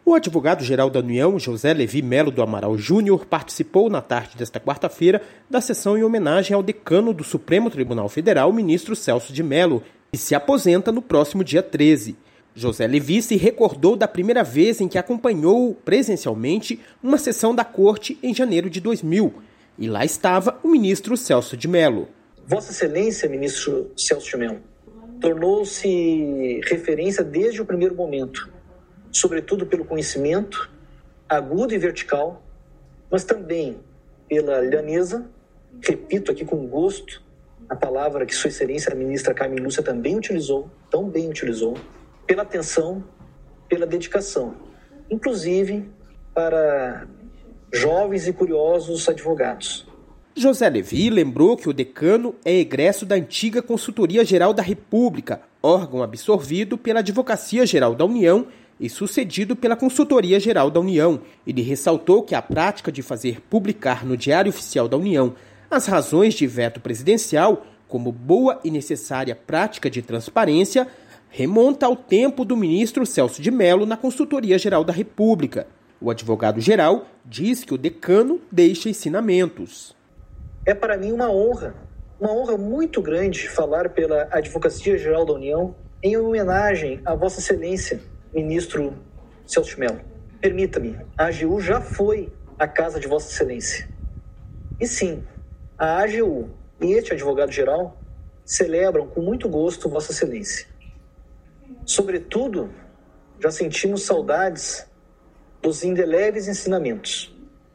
O advogado-geral da União, José Levi Melo do Amaral Júnior, participou na tarde desta quarta-feira da sessão em homenagem ao decano do Supremo Tribunal Federal, ministro Celso de Mello, que se aposenta no próximo dia 13. José Levi se recordou da primeira vez em que acompanhou presencialmente uma sessão da Corte em janeiro de 2000, e lá estava o ministro Celso de Mello. Vossa Excelência, ministro Celso de Mello, tornou-se referência desde o primeiro momento, sobretudo pelo conhecimento agudo e vertical, mas também pela lhaneza, repito aqui com gosto a palavra que Sua Excelência a ministra Carmen Lúcia também utilizou, tão bem utilizou, pela atenção, pela dedicação, inclusive para jovens e curiosos advogados. José Levi lembrou que o decano é egresso da antiga Consultoria Geral da República, órgão absorvido pela Advocacia Geral da União e sucedido pela Consultoria Geral da União. Ele ressaltou que a prática de fazer publicar no Diário Oficial da União as razões de veto presidencial, como boa e necessária prática de transparência, remonta ao tempo do ministro Celso de Mello na Consultoria Geral da República. O advogado-geral diz que o decano deixa ensinamentos. É para mim uma honra muito grande falar pela Advocacia Geral da União em homenagem a Vossa Excelência, ministro Celso de Mello. Permita-me, a AGU já foi a casa de Vossa Excelência. E sim, a AGU e este advogado-geral celebram com muito gosto Vossa Excelência. Sobretudo, já sentimos saudades dos indeléveis ensinamentos,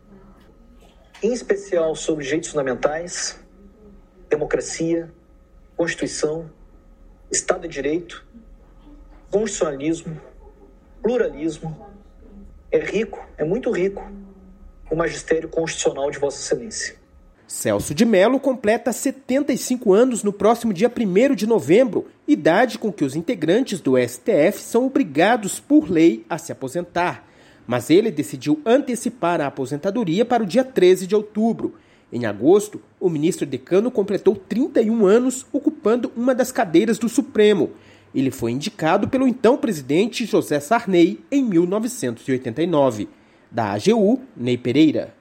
em especial sobre direitos fundamentais, democracia, Constituição, Estado de Direito, constitucionalismo, pluralismo. É rico, é muito rico, o magistério constitucional de Vossa Excelência. Celso de Mello completa 75 anos no próximo dia 1º de novembro, idade com que os integrantes do STF são obrigados por lei a se aposentar. Mas ele decidiu antecipar a aposentadoria para o dia 13 de outubro. Em agosto, o ministro decano completou 31 anos ocupando uma das cadeiras do Supremo. Ele foi indicado pelo então presidente José Sarney em 1989. Da AGU, Ney Pereira.